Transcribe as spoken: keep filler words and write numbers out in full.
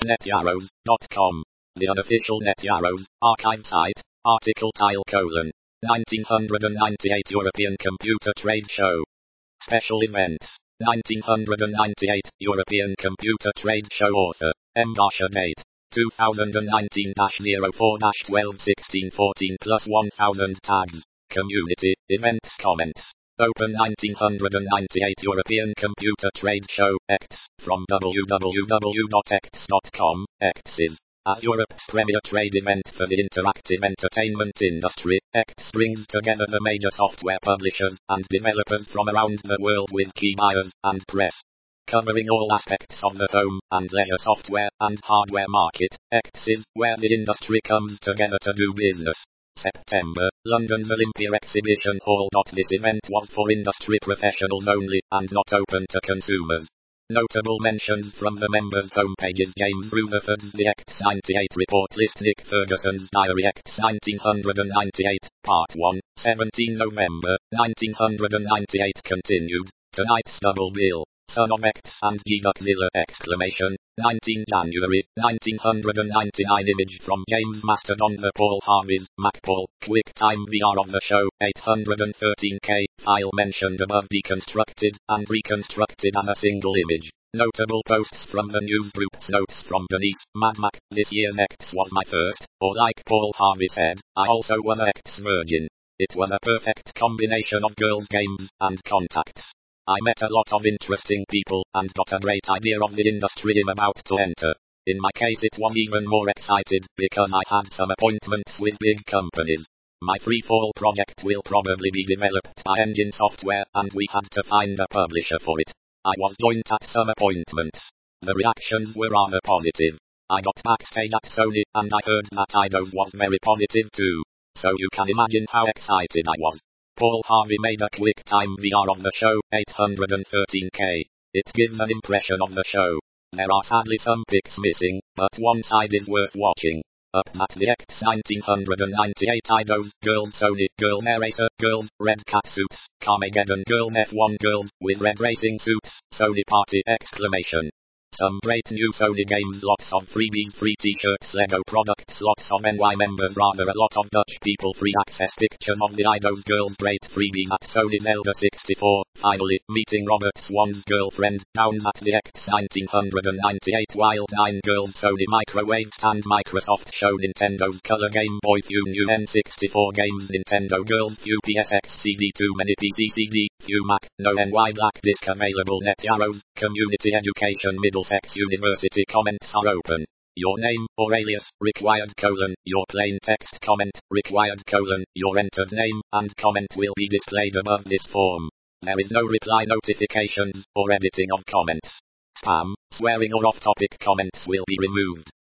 netarrows dot com. The unofficial Netarrows archive site. Article tile colon. nineteen ninety-eight European Computer Trade Show. Special events. nineteen ninety-eight European Computer Trade Show author. M. Date. two thousand nineteen dash oh four dash twelve sixteen fourteen plus one thousand tags. Community, events comments. Open nineteen ninety-eight European Computer Trade Show, E C T S, from w w w dot e c t s dot com. E C T S is, as Europe's premier trade event for the interactive entertainment industry, E C T S brings together the major software publishers and developers from around the world with key buyers and press. Covering all aspects of the home and leisure software and hardware market, E C T S is where the industry comes together to do business. September, London's Olympia Exhibition Hall. This event was for industry professionals only, and not open to consumers. Notable mentions from the members' homepages: James Rutherford's The E C T S ninety-eight Report List, Nick Ferguson's Diary, E C T S nineteen ninety-eight, Part one, seventeenth November, nineteen ninety-eight continued, tonight's double bill. Son of E C T S and G-Duckzilla! Exclamation. nineteenth January, nineteen ninety-nine. Image from James Mastodon. The Paul Harvey's MacPaul QuickTime V R of the show. eight thirteen K. File mentioned above deconstructed and reconstructed as a single image. Notable posts from the news groups. Notes from Denise Madmac. This year's E C T S was my first, or like Paul Harvey said, I also was a E C T S virgin. It was a perfect combination of girls' games and contacts. I met a lot of interesting people, and got a great idea of the industry I'm about to enter. In my case it was even more excited, because I had some appointments with big companies. My Freefall project will probably be developed by Engine Software, and we had to find a publisher for it. I was joined at some appointments. The reactions were rather positive. I got backstage at Sony, and I heard that Eidos was very positive too. So you can imagine how excited I was. Paul Harvey made a QuickTime V R of the show, eight thirteen K. It gives an impression of the show. There are sadly some pics missing, but one side is worth watching. Up at the E C T S nineteen ninety-eight Eidos, girls Sony, girls Air Racer, girls, red cat suits, Carmageddon, girls F one, girls, with red racing suits, Sony party! Exclamation. Some great new Sony games, lots of freebies, free t-shirts, Lego products, lots of N Y members, rather a lot of Dutch people, free access, pictures of the Eidos girls, great freebies at Sony Zelda sixty-four, finally, meeting Robert Swan's girlfriend, Downs at the E C T S nineteen ninety-eight Wild nine girls, Sony microwave stand, Microsoft show, Nintendo's color Game Boy, few new N sixty-four games, Nintendo girls, few P S X C D, too many P C C D, few Mac, no N Y black disc available, Netarrows, community education, Middlesex University. Comments are open. Your name, or alias, required colon, your plain text comment, required colon, your entered name, and comment will be displayed above this form. There is no reply notifications, or editing of comments. Spam, swearing or off-topic comments will be removed.